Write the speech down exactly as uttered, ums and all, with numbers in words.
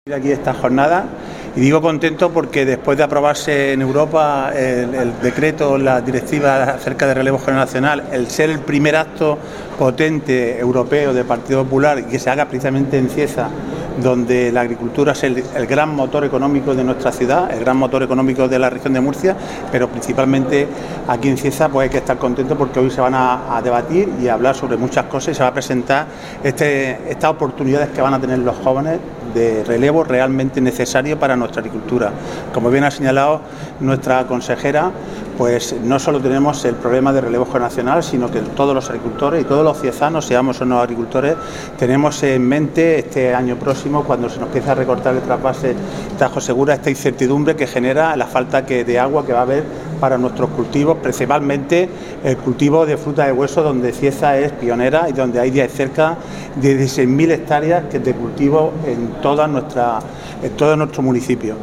Aquí esta jornada y digo contento porque después de aprobarse en Europa el, el decreto, la directiva acerca de relevo generacional, el ser el primer acto potente europeo del Partido Popular y que se haga precisamente en Cieza, donde la agricultura es el, el gran motor económico de nuestra ciudad, el gran motor económico de la región de Murcia, pero principalmente aquí en Cieza pues hay que estar contentos porque hoy se van a, a debatir y a hablar sobre muchas cosas y se va a presentar este, estas oportunidades que van a tener los jóvenes de relevo realmente necesario para nuestra agricultura. Como bien ha señalado nuestra consejera, pues no solo tenemos el problema de relevo generacional, sino que todos los agricultores y todos los ciezanos, seamos o no agricultores, tenemos en mente este año próximo, cuando se nos empiece a recortar el trasvase Tajo Segura, esta incertidumbre que genera la falta que, de agua que va a haber para nuestros cultivos, principalmente el cultivo de fruta de hueso, donde Cieza es pionera y donde hay cerca de dieciséis mil hectáreas de cultivo en toda nuestra, en todo nuestro municipio.